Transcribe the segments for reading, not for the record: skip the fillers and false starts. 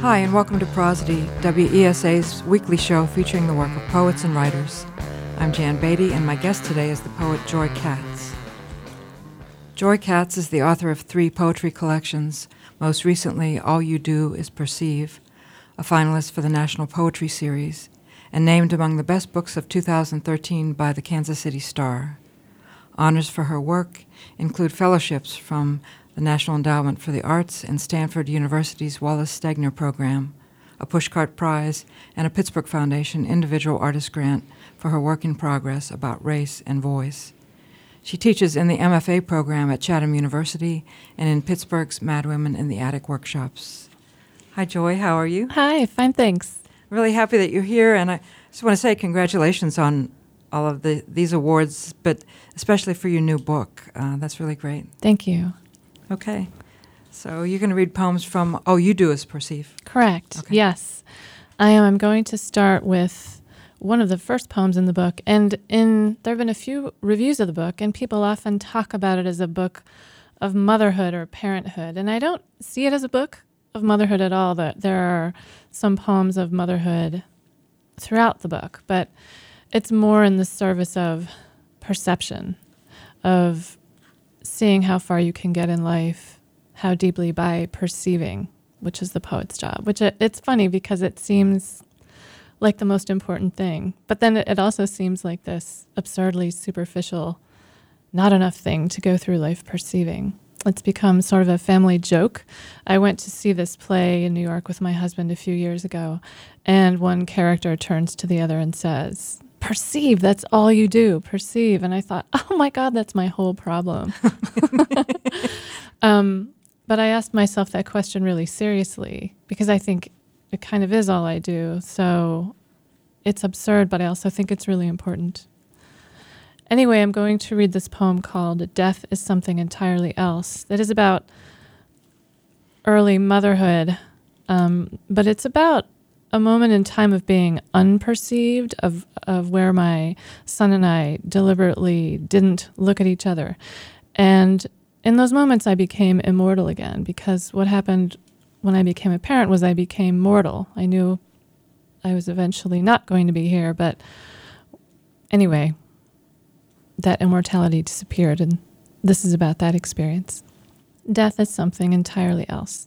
Hi, and welcome to Prosody, WESA's weekly show featuring the work of poets and writers. I'm Jan Beatty, and my guest today is the poet Joy Katz. Joy Katz is the author of 3 poetry collections, most recently All You Do Is Perceive, a finalist for the National Poetry Series, and named among the best books of 2013 by the Kansas City Star. Honors for her work include fellowships from the National Endowment for the Arts and Stanford University's Wallace Stegner Program, a Pushcart Prize, and a Pittsburgh Foundation Individual Artist Grant for her work in progress about race and voice. She teaches in the MFA program at Chatham University and in Pittsburgh's Mad Women in the Attic workshops. Hi, Joy. How are you? Hi. Fine, thanks. Really happy that you're here, and I just want to say congratulations on all of these awards, but especially for your new book. That's really great. Thank you. Okay. So you're going to read poems from All You Do Is Perceive. Correct. Okay. Yes. I am. I'm going to start with one of the first poems in the book. And there have been a few reviews of the book, and people often talk about it as a book of motherhood or parenthood. And I don't see it as a book of motherhood at all. There are some poems of motherhood throughout the book, but it's more in the service of perception, of seeing how far you can get in life, how deeply by perceiving, which is the poet's job, which it's funny because it seems like the most important thing. But then it also seems like this absurdly superficial, not enough thing to go through life perceiving. It's become sort of a family joke. I went to see this play in New York with my husband a few years ago, and one character turns to the other and says, "Perceive, that's all you do, perceive." And I thought, oh my God, that's my whole problem. But I asked myself that question really seriously because I think it kind of is all I do. So it's absurd, but I also think it's really important. Anyway, I'm going to read this poem called Death is Something Entirely Else that is about early motherhood, but it's about a moment in time of being unperceived, of where my son and I deliberately didn't look at each other. And in those moments, I became immortal again, because what happened when I became a parent was I became mortal. I knew I was eventually not going to be here, but anyway, that immortality disappeared, and this is about that experience. Death is something entirely else.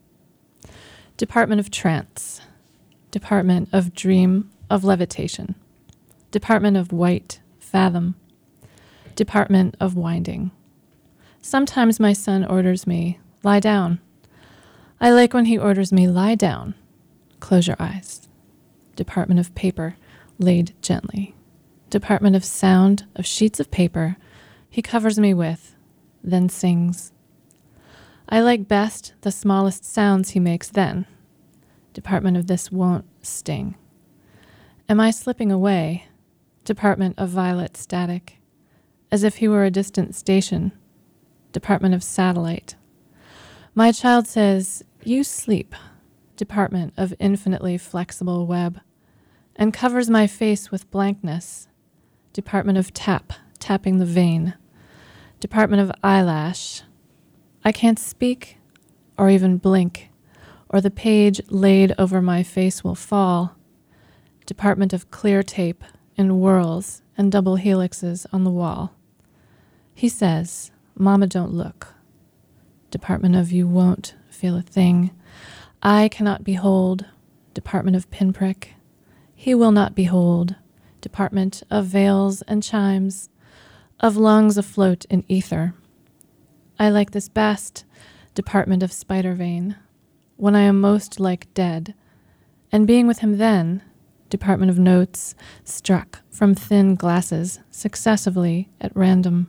Department of Trance. Department of Dream of Levitation. Department of White Fathom. Department of Winding. Sometimes my son orders me, lie down. I like when he orders me, lie down. Close your eyes. Department of Paper, laid gently. Department of Sound, of sheets of paper, he covers me with, then sings. I like best the smallest sounds he makes then. Department of This won't sting. Am I slipping away? Department of Violet Static, as if he were a distant station. Department of Satellite. My child says, you sleep. Department of Infinitely Flexible Web, and covers my face with blankness. Department of tapping the vein. Department of Eyelash. I can't speak or even blink, or the page laid over my face will fall. Department of Clear Tape in whirls and double helixes on the wall. He says, Mama, don't look. Department of You won't feel a thing. I cannot behold. Department of Pinprick. He will not behold. Department of Veils and Chimes, of lungs afloat in ether. I like this best. Department of Spider Vein, when I am most like dead, and being with him then. Department of Notes, struck from thin glasses successively at random.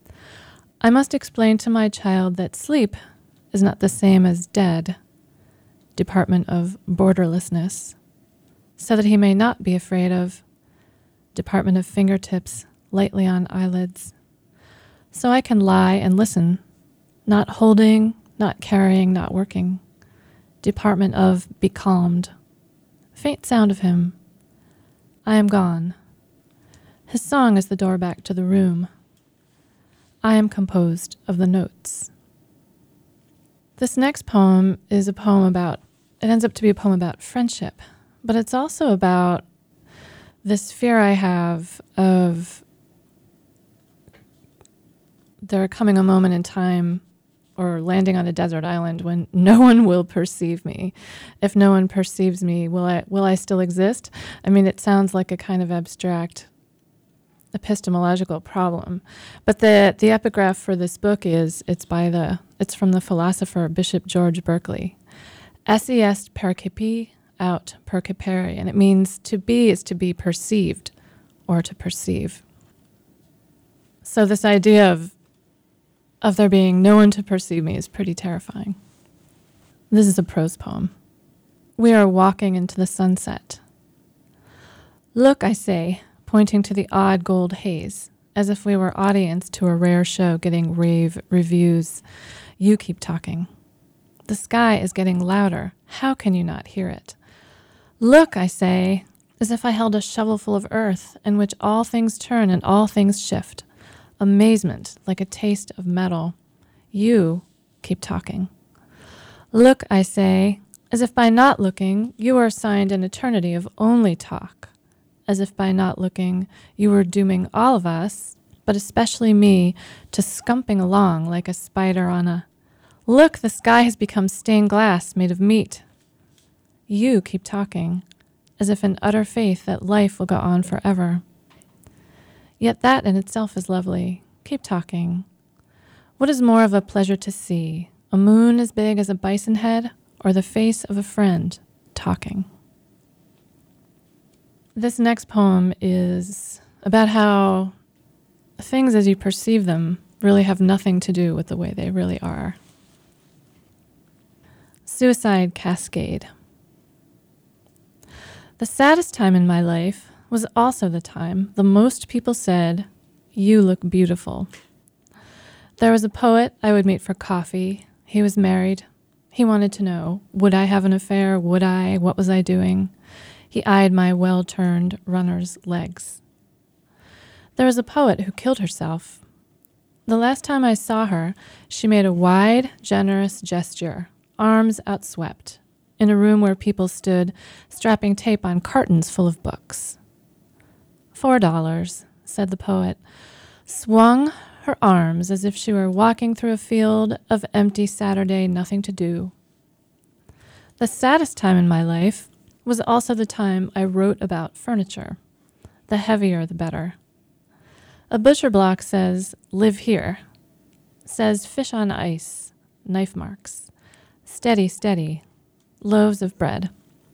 I must explain to my child that sleep is not the same as dead. Department of Borderlessness, so that he may not be afraid of. Department of Fingertips, lightly on eyelids, so I can lie and listen, not holding, not carrying, not working. Department of Becalmed, faint sound of him. I am gone. His song is the door back to the room. I am composed of the notes. This next poem is a poem about it ends up to be a poem about friendship, but it's also about this fear I have of there coming a moment in time or landing on a desert island when no one will perceive me. If no one perceives me, will I still exist? I mean, it sounds like a kind of abstract epistemological problem. But the epigraph for this book it's from the philosopher Bishop George Berkeley. Esse est percipi aut percipere, and it means to be is to be perceived or to perceive. So this idea of there being no one to perceive me is pretty terrifying. This is a prose poem. We are walking into the sunset. Look, I say, pointing to the odd gold haze, as if we were audience to a rare show getting rave reviews. You keep talking. The sky is getting louder. How can you not hear it? Look, I say, as if I held a shovelful of earth in which all things turn and all things shift. Amazement, like a taste of metal. You keep talking. Look, I say, as if by not looking, you are assigned an eternity of only talk. As if by not looking, you were dooming all of us, but especially me, to scumping along like a spider on a... Look, the sky has become stained glass made of meat. You keep talking, as if in utter faith that life will go on forever. Yet that in itself is lovely. Keep talking. What is more of a pleasure to see? A moon as big as a bison head, or the face of a friend talking? This next poem is about how things as you perceive them really have nothing to do with the way they really are. Suicide Cascade. The saddest time in my life was also the time the most people said, "You look beautiful." There was a poet I would meet for coffee. He was married. He wanted to know, would I have an affair? Would I? What was I doing? He eyed my well-turned runner's legs. There was a poet who killed herself. The last time I saw her, she made a wide, generous gesture, arms outswept, in a room where people stood strapping tape on cartons full of books. $4, said the poet, swung her arms as if she were walking through a field of empty Saturday nothing to do. The saddest time in my life was also the time I wrote about furniture. The heavier, the better. A butcher block says, "Live here." Says, "Fish on ice," knife marks. Steady, steady, loaves of bread.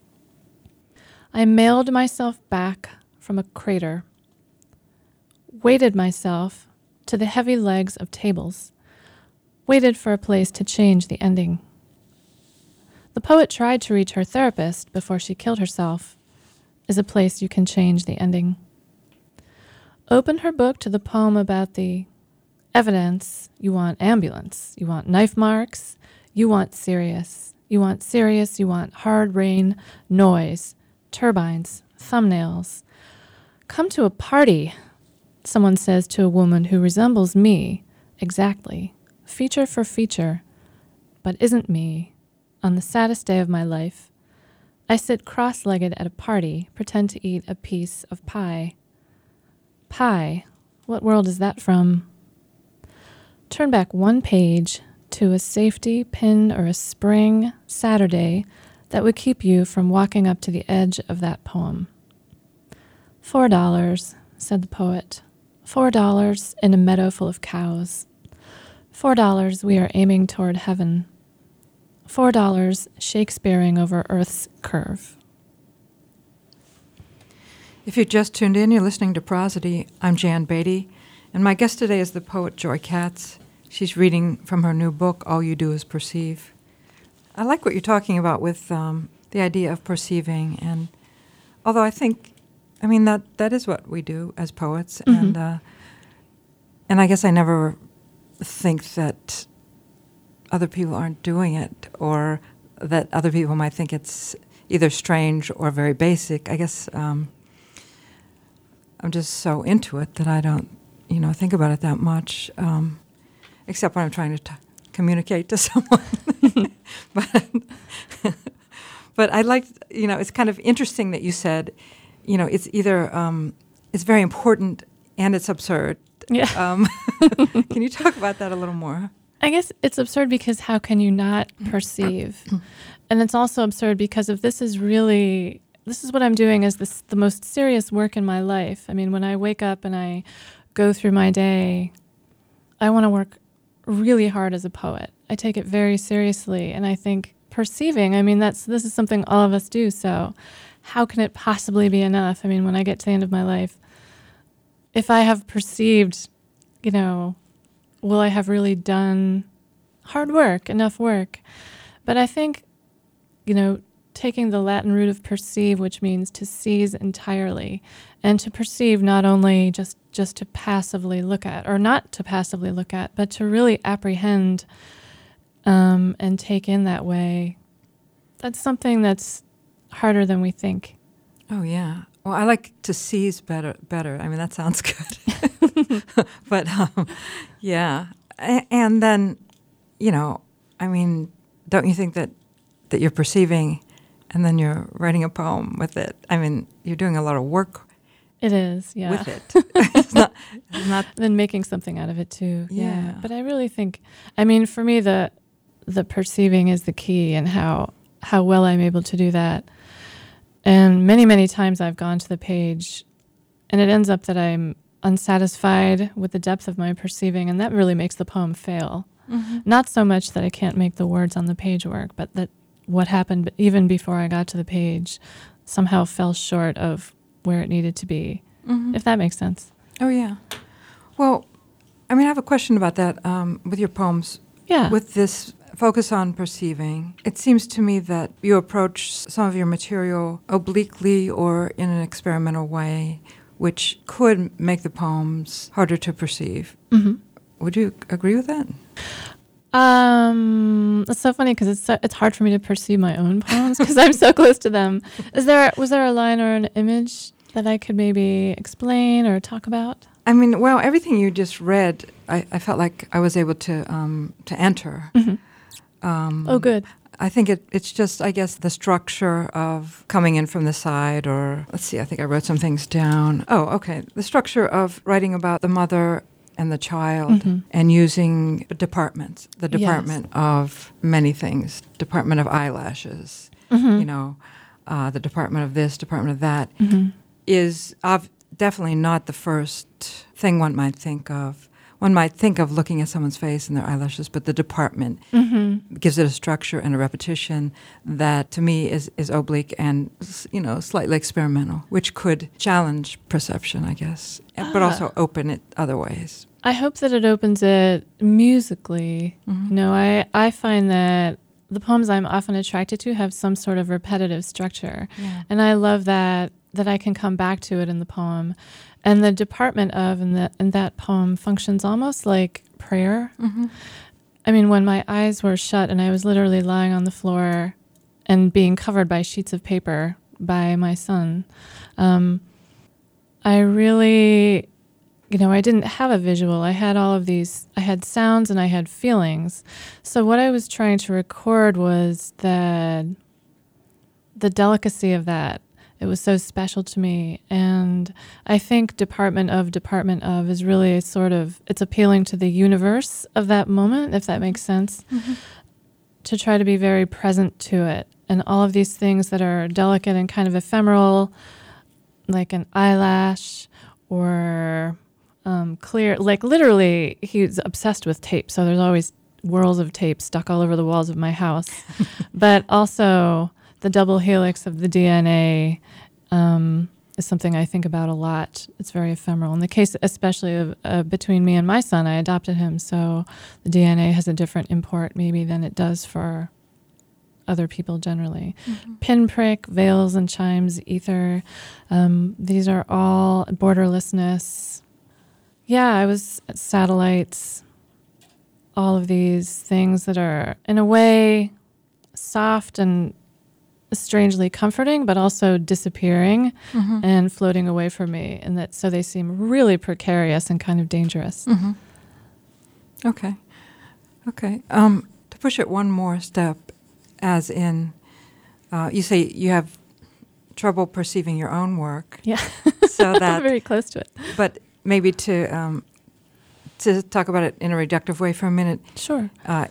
I mailed myself back from a crater, weighted myself to the heavy legs of tables, waited for a place to change the ending. The poet tried to reach her therapist before she killed herself. Is a place you can change the ending. Open her book to the poem about the evidence. You want ambulance. You want knife marks. You want serious. You want serious. You want hard rain, noise, turbines, thumbnails. Come to a party, someone says to a woman who resembles me exactly, feature for feature, but isn't me. On the saddest day of my life, I sit cross-legged at a party, pretend to eat a piece of pie. Pie? What world is that from? Turn back one page to a safety pin or a spring Saturday that would keep you from walking up to the edge of that poem. $4, said the poet. $4 in a meadow full of cows. $4 we are aiming toward heaven. $4 Shakespeareing over Earth's curve. If you just tuned in, you're listening to Prosody. I'm Jan Beatty, and my guest today is the poet Joy Katz. She's reading from her new book, All You Do Is Perceive. I like what you're talking about with the idea of perceiving, and although I mean that is what we do as poets, mm-hmm. and I guess I never think that other people aren't doing it, or that other people might think it's either strange or very basic. I guess I'm just so into it that I don't, think about it that much, except when I'm trying to communicate to someone. But I like, it's kind of interesting that you said, it's either it's very important and it's absurd. Yeah. Can you talk about that a little more? I guess it's absurd because how can you not perceive? And it's also absurd because if this is what I'm doing is the most serious work in my life. I mean, when I wake up and I go through my day, I want to work really hard as a poet. I take it very seriously. And I think perceiving, I mean, this is something all of us do. So how can it possibly be enough? I mean, when I get to the end of my life, if I have perceived, will I have really done hard work, enough work? But I think, taking the Latin root of perceive, which means to seize entirely, and to perceive not only just to passively look at, or not to passively look at, but to really apprehend and take in that way, that's something that's harder than we think. Oh, yeah. Well, I like to seize better. I mean, that sounds good. But, yeah. And then, I mean, don't you think that you're perceiving and then you're writing a poem with it? I mean, you're doing a lot of work. It is, yeah. With it. It's not then making something out of it, too. Yeah. But I really think, I mean, for me, the perceiving is the key, and how well I'm able to do that. And many, many times I've gone to the page and it ends up that I'm unsatisfied with the depth of my perceiving, and that really makes the poem fail. Mm-hmm. Not so much that I can't make the words on the page work, but that what happened even before I got to the page somehow fell short of where it needed to be, if that makes sense. Oh, yeah. Well, I mean, I have a question about that with your poems. Yeah. With this focus on perceiving, it seems to me that you approach some of your material obliquely or in an experimental way, which could make the poems harder to perceive. Mm-hmm. Would you agree with that? It's so funny because it's hard for me to perceive my own poems because I'm so close to them. Was there a line or an image that I could maybe explain or talk about? I mean, well, everything you just read, I felt like I was able to enter. Mm-hmm. Oh, good. I think it's just, I guess, the structure of coming in from the side, or let's see, I think I wrote some things down. Oh, okay. The structure of writing about the mother and the child and using departments, the department of many things, department of eyelashes, the department of this, department of that, is definitely not the first thing one might think of. One might think of looking at someone's face and their eyelashes, but the department gives it a structure and a repetition that, to me, is oblique and, slightly experimental, which could challenge perception, I guess, but also open it other ways. I hope that it opens it musically. I find that the poems I'm often attracted to have some sort of repetitive structure, and I love that I can come back to it in the poem. And the department of in that poem functions almost like prayer. Mm-hmm. I mean, when my eyes were shut and I was literally lying on the floor and being covered by sheets of paper by my son, I really, I didn't have a visual. I had I had sounds and I had feelings. So what I was trying to record was the delicacy of that. It was so special to me. And I think department of is really it's appealing to the universe of that moment, if that makes sense, to try to be very present to it. And all of these things that are delicate and kind of ephemeral, like an eyelash or clear, like literally he's obsessed with tape. So there's always whirls of tape stuck all over the walls of my house. But also the double helix of the DNA is something I think about a lot. It's very ephemeral. In the case especially of between me and my son, I adopted him, so the DNA has a different import maybe than it does for other people generally. Pinprick, veils and chimes, ether, these are all borderlessness. Yeah, I was satellites, all of these things that are in a way soft and strangely comforting, but also disappearing and floating away from me, and so they seem really precarious and kind of dangerous. Okay. To push it one more step, as in, you say you have trouble perceiving your own work. Yeah. So that I'm very close to it. But maybe to talk about it in a reductive way for a minute. Sure.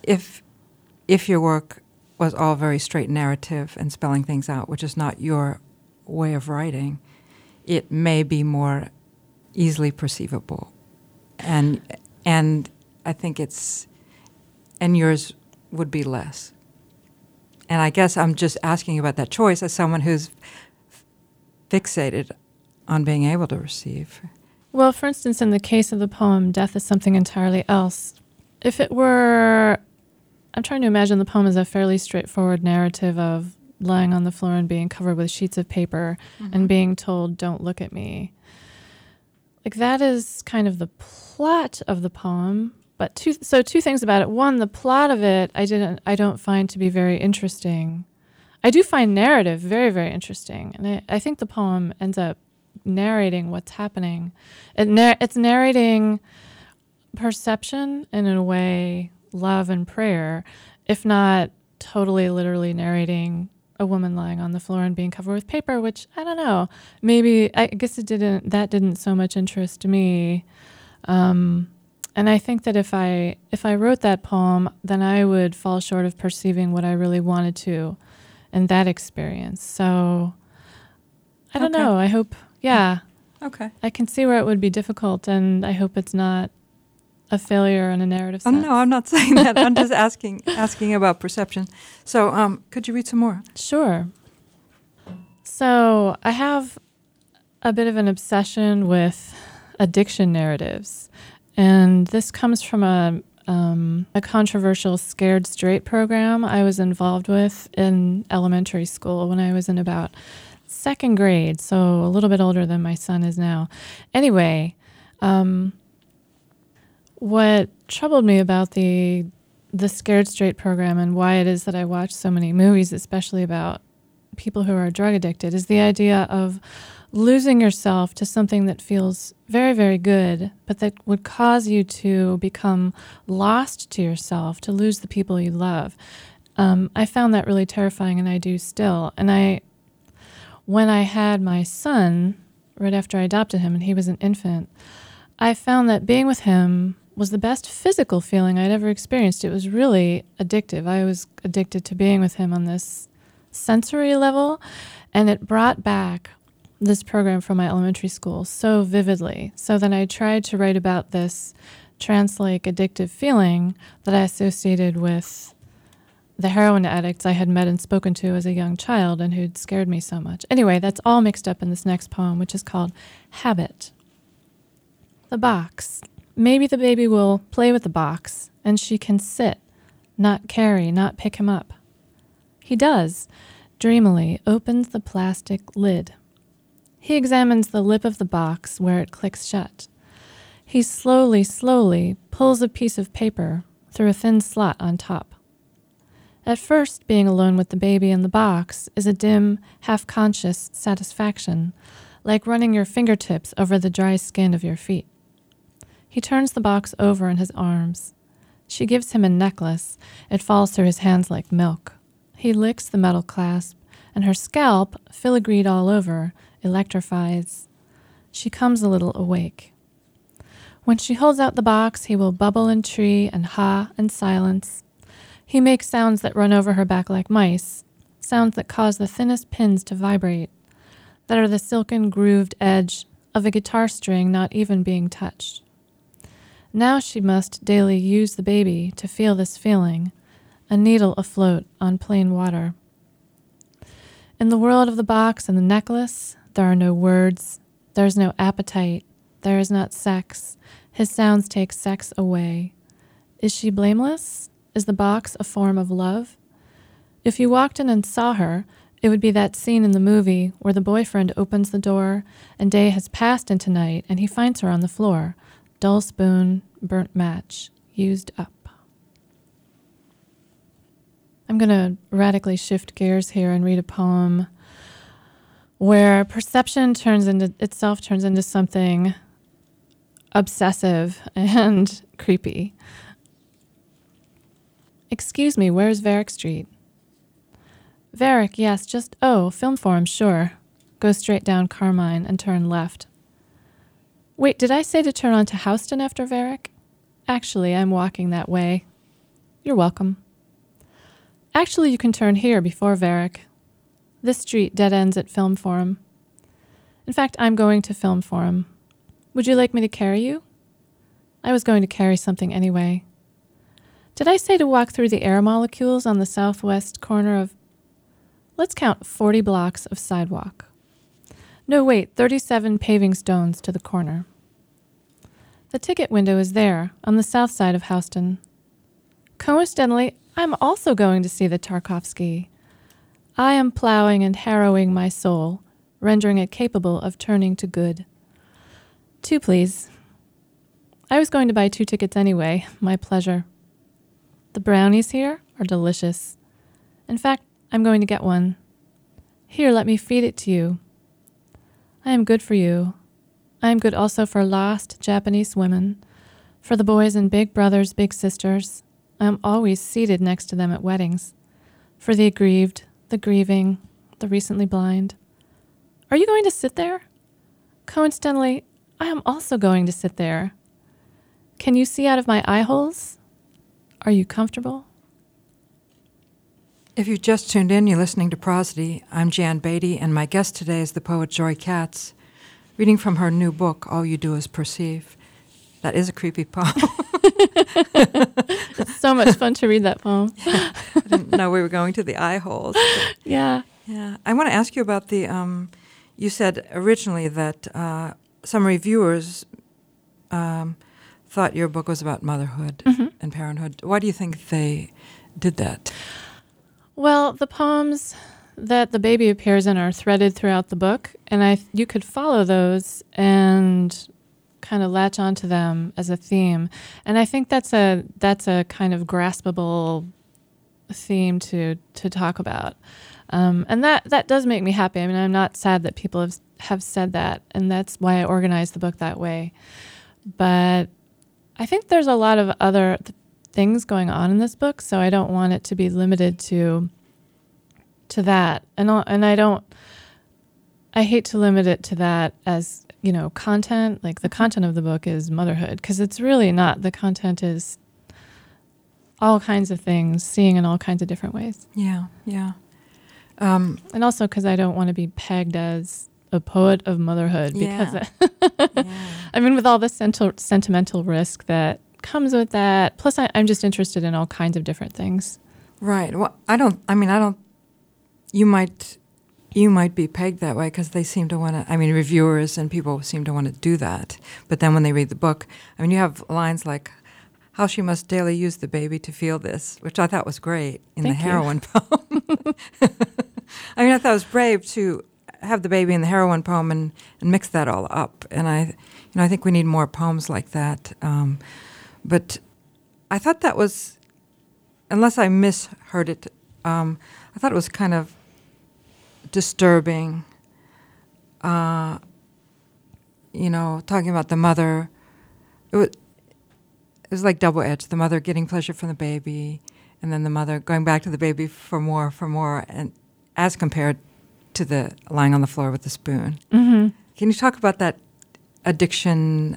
If your work was all very straight narrative and spelling things out, which is not your way of writing, it may be more easily perceivable, and I think and yours would be less. And I guess I'm just asking about that choice as someone who's fixated on being able to receive. Well, for instance, in the case of the poem, Death is Something Entirely Else, if it were, I'm trying to imagine the poem as a fairly straightforward narrative of lying on the floor and being covered with sheets of paper and being told, don't look at me. Like, that is kind of the plot of the poem. But two things about it. One, the plot of it, I don't find to be very interesting. I do find narrative very, very interesting. And I think the poem ends up narrating what's happening. It's narrating perception and, in a way, love and prayer, if not totally literally narrating a woman lying on the floor and being covered with paper, which, I don't know, maybe, I guess that didn't so much interest me. And I think that if I wrote that poem, then I would fall short of perceiving what I really wanted to in that experience. So I don't know. I hope, yeah. Okay. I can see where it would be difficult, and I hope it's not a failure in a narrative sense. Oh, no, I'm not saying that. I'm just asking about perception. So could you read some more? Sure. So I have a bit of an obsession with addiction narratives. And this comes from a controversial Scared Straight program I was involved with in elementary school when I was in about second grade, so a little bit older than my son is now. Anyway, what troubled me about the Scared Straight program and why it is that I watch so many movies, especially about people who are drug addicted, is the idea of losing yourself to something that feels very, very good, but that would cause you to become lost to yourself, to lose the people you love. I found that really terrifying, and I do still. And when I had my son, right after I adopted him, and he was an infant, I found that being with him was the best physical feeling I'd ever experienced. It was really addictive. I was addicted to being with him on this sensory level, and it brought back this program from my elementary school so vividly. So then I tried to write about this trance-like addictive feeling that I associated with the heroin addicts I had met and spoken to as a young child and who'd scared me so much. Anyway, that's all mixed up in this next poem, which is called Habit. The box. Maybe the baby will play with the box, and she can sit, not carry, not pick him up. He does, dreamily opens the plastic lid. He examines the lip of the box where it clicks shut. He slowly pulls a piece of paper through a thin slot on top. At first, being alone with the baby in the box is a dim, half-conscious satisfaction, like running your fingertips over the dry skin of your feet. He turns the box over in his arms. She gives him a necklace. It falls through his hands like milk. He licks the metal clasp, and her scalp, filigreed all over, electrifies. She comes a little awake. When she holds out the box, he will bubble and tree and ha and silence. He makes sounds that run over her back like mice, sounds that cause the thinnest pins to vibrate, that are the silken grooved edge of a guitar string not even being touched. Now she must daily use the baby to feel this feeling, a needle afloat on plain water. In the world of the box and the necklace, there are no words, there is no appetite, there is not sex. His sounds take sex away. Is she blameless? Is the box a form of love? If you walked in and saw her, it would be that scene in the movie where the boyfriend opens the door and day has passed into night and he finds her on the floor. Dull spoon, burnt match, used up. I'm going to radically shift gears here and read a poem where perception turns into something obsessive and creepy. Excuse me, where's Varick Street? Varick, yes, just, Film Forum, sure. Go straight down Carmine and turn left. Wait, did I say to turn onto Houston after Varick? Actually, I'm walking that way. You're welcome. Actually, you can turn here before Varick. This street dead ends at Film Forum. In fact, I'm going to Film Forum. Would you like me to carry you? I was going to carry something anyway. Did I say to walk through the air molecules on the southwest corner of... Let's count 40 blocks of sidewalk. No, wait, 37 paving stones to the corner. The ticket window is there, on the south side of Houston. Coincidentally, I'm also going to see the Tarkovsky. I am plowing and harrowing my soul, rendering it capable of turning to good. 2, please. I was going to buy 2 tickets anyway, my pleasure. The brownies here are delicious. In fact, I'm going to get one. Here, let me feed it to you. I am good for you. I am good also for lost Japanese women, for the boys and big brothers, big sisters. I am always seated next to them at weddings, for the aggrieved, the grieving, the recently blind. Are you going to sit there? Coincidentally, I am also going to sit there. Can you see out of my eye holes? Are you comfortable? If you've just tuned in, you're listening to Prosody. I'm Jan Beatty, and my guest today is the poet Joy Katz, reading from her new book, All You Do Is Perceive. That is a creepy poem. It's so much fun to read that poem. I didn't know we were going to the eye holes. Yeah. Yeah. I want to ask you about the, you said originally that some reviewers thought your book was about motherhood and parenthood. Why do you think they did that? Well, the poems that the baby appears in are threaded throughout the book, and you could follow those and kind of latch onto them as a theme. And I think that's a kind of graspable theme to talk about. And that does make me happy. I mean, I'm not sad that people have said that, and that's why I organized the book that way. But I think there's a lot of other things going on in this book, so I don't want it to be limited to that. And I hate to limit it to that as, content. Like the content of the book is motherhood, because it's really not. The content is all kinds of things, seeing in all kinds of different ways. Yeah, yeah. And also because I don't want to be pegged as a poet of motherhood, because I mean, with all the sentimental risk that comes with that. Plus, I'm just interested in all kinds of different things. Right. Well, you might be pegged that way because they seem to want to, reviewers and people seem to want to do that. But then when they read the book, you have lines like, how she must daily use the baby to feel this, which I thought was great in the heroine poem. I thought it was brave to have the baby in the heroine poem and mix that all up. And I think we need more poems like that. But I thought that was, unless I misheard it, I thought it was kind of disturbing, talking about the mother. It was like double-edged, the mother getting pleasure from the baby, and then the mother going back to the baby for more, and as compared to the lying on the floor with the spoon. Mm-hmm. Can you talk about that addiction,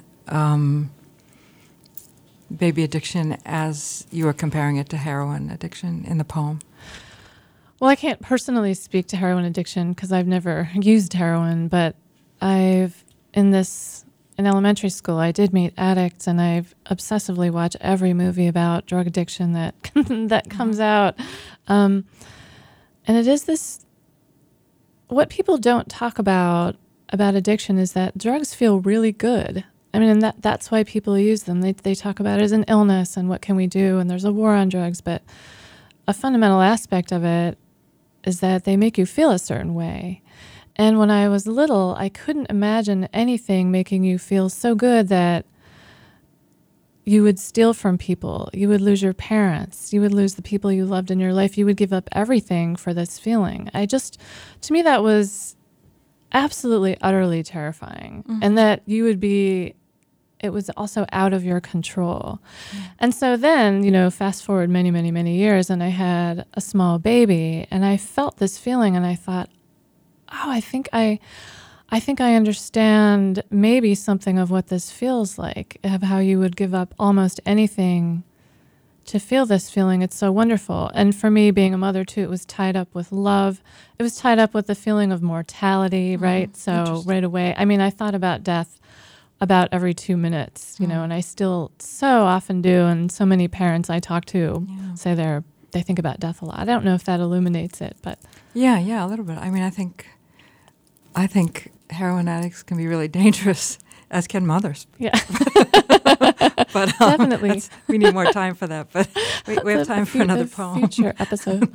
baby addiction, as you were comparing it to heroin addiction in the poem? Well, I can't personally speak to heroin addiction because I've never used heroin, but in elementary school, I did meet addicts, and I've obsessively watched every movie about drug addiction that that comes out. And it is this, what people don't talk about addiction is that drugs feel really good. And that's why people use them. They talk about it as an illness and what can we do, and there's a war on drugs, but a fundamental aspect of it is that they make you feel a certain way. And when I was little, I couldn't imagine anything making you feel so good that you would steal from people, you would lose your parents, you would lose the people you loved in your life, you would give up everything for this feeling. To me, that was absolutely, utterly terrifying. Mm-hmm. And that you would be it was also out of your control. And so then, fast forward many, many, many years, and I had a small baby, and I felt this feeling, and I thought, oh, I think I understand maybe something of what this feels like, of how you would give up almost anything to feel this feeling. It's so wonderful. And for me, being a mother too, it was tied up with love. It was tied up with the feeling of mortality, right? So right away, I thought about death about every 2 minutes, and I still so often do. And so many parents I talk to say they think about death a lot. I don't know if that illuminates it, but. Yeah, a little bit. I think heroin addicts can be really dangerous, as can mothers. Yeah. But definitely. We need more time for that, but we have time for another poem. Future episode.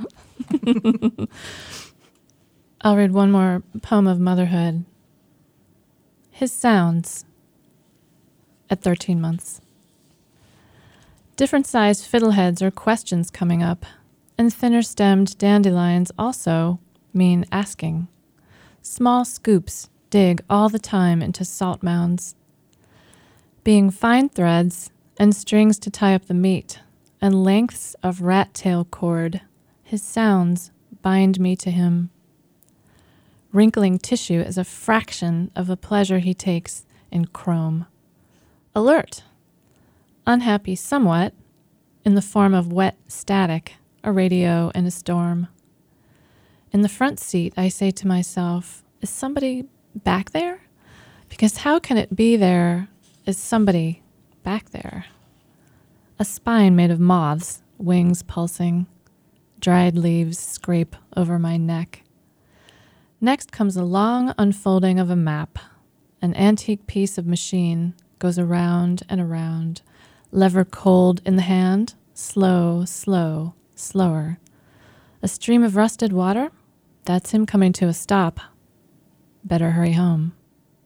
I'll read one more poem of motherhood. His sounds at 13 months. Different sized fiddleheads are questions coming up, and thinner stemmed dandelions also mean asking. Small scoops dig all the time into salt mounds. Being fine threads and strings to tie up the meat, and lengths of rat tail cord, his sounds bind me to him. Wrinkling tissue is a fraction of the pleasure he takes in chrome. Alert, unhappy somewhat, in the form of wet static, a radio in a storm. In the front seat, I say to myself, is somebody back there? Because how can it be there is somebody back there? A spine made of moths, wings pulsing. Dried leaves scrape over my neck. Next comes a long unfolding of a map. An antique piece of machine goes around and around. Lever cold in the hand, slow, slow, slower. A stream of rusted water? That's him coming to a stop. Better hurry home.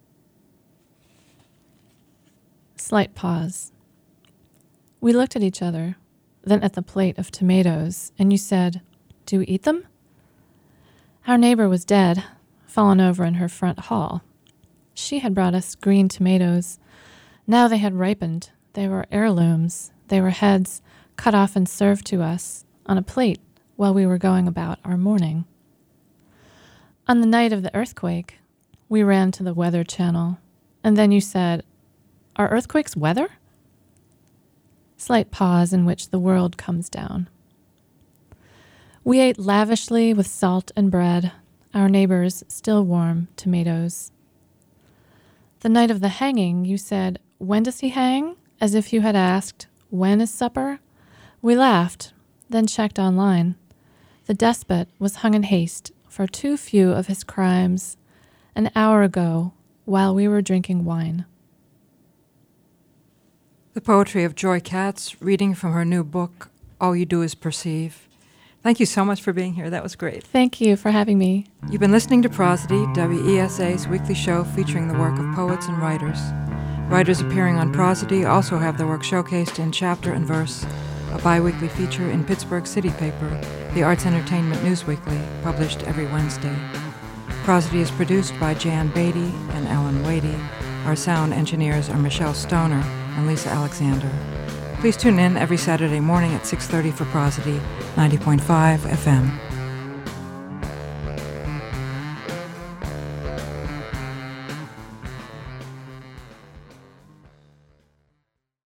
Slight pause. We looked at each other, then at the plate of tomatoes, and you said, "Do we eat them?" Our neighbor was dead, fallen over in her front hall. She had brought us green tomatoes. Now they had ripened. They were heirlooms. They were heads cut off and served to us on a plate while we were going about our morning. On the night of the earthquake, we ran to the Weather Channel, and then you said, "Are earthquakes weather?" Slight pause in which the world comes down. We ate lavishly with salt and bread, our neighbor's still warm tomatoes. The night of the hanging, you said, "When does he hang?" as if you had asked, "When is supper?" We laughed, then checked online. The despot was hung in haste for too few of his crimes an hour ago while we were drinking wine. The poetry of Joy Katz, reading from her new book, All You Do Is Perceive. Thank you so much for being here. That was great. Thank you for having me. You've been listening to Prosody, WESA's weekly show featuring the work of poets and writers. Writers appearing on Prosody also have their work showcased in Chapter and Verse, a bi-weekly feature in Pittsburgh City paper, the Arts Entertainment News Weekly, published every Wednesday. Prosody is produced by Jan Beatty and Ellen Wadey. Our sound engineers are Michelle Stoner and Lisa Alexander. Please tune in every Saturday morning at 6:30 for Prosody, 90.5 FM.